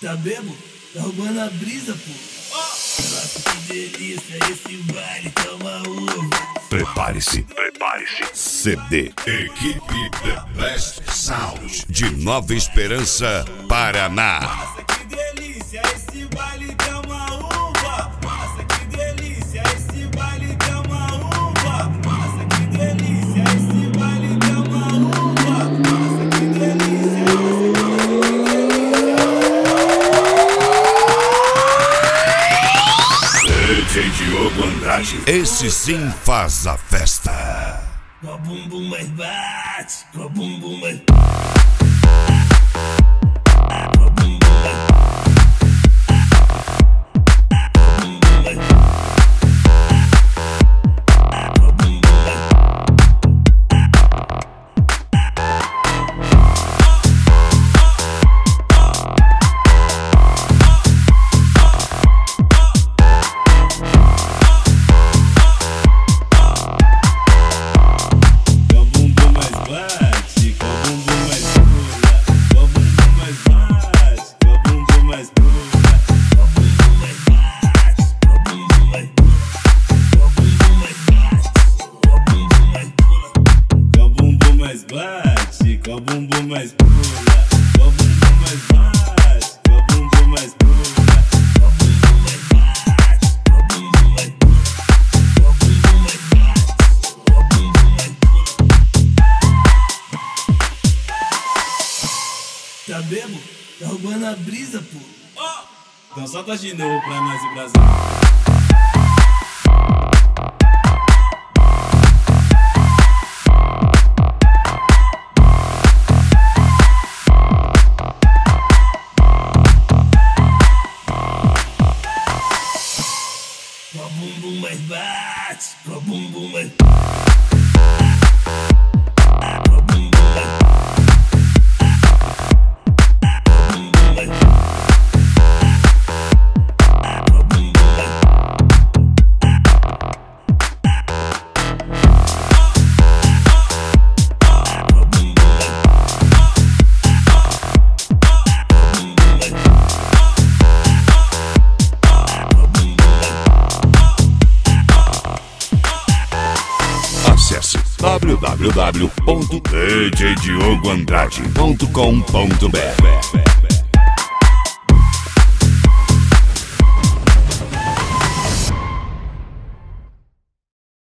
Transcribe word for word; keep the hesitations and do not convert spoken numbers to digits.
Tá bebo? Tá roubando a brisa, pô. Nossa, que delícia, esse baile toma uva. Prepare-se, prepare-se. C D Equipe The Best Sound de Nova Esperança, Paraná. Nossa, que delícia, esse baile toma uva. Nossa, que delícia, esse baile toma uva. Nossa, que delícia, esse baile toma uva. Nossa, que delícia, D J Diogo Andrade. Esse sim faz a festa. com a bumbum mais bate, com a bumbum mais. Bate, com a bumbum mais pula, com a bumbum mais bate, com a bumbum mais pula, com a bumbum mais bate, com a bumbum mais pula, com a bumbum mais bate, com a bumbum mais pula. Tá bebo? Tá roubando a brisa, pô. Oh! Então solta de novo pra nós e Brasil. Com a bumbum mais bate, com a bumbum mais. Com a bumbum mais. Com a bumbum mais. Com a bumbum mais. Acesse w w w ponto d j diogo andrade ponto com ponto b r.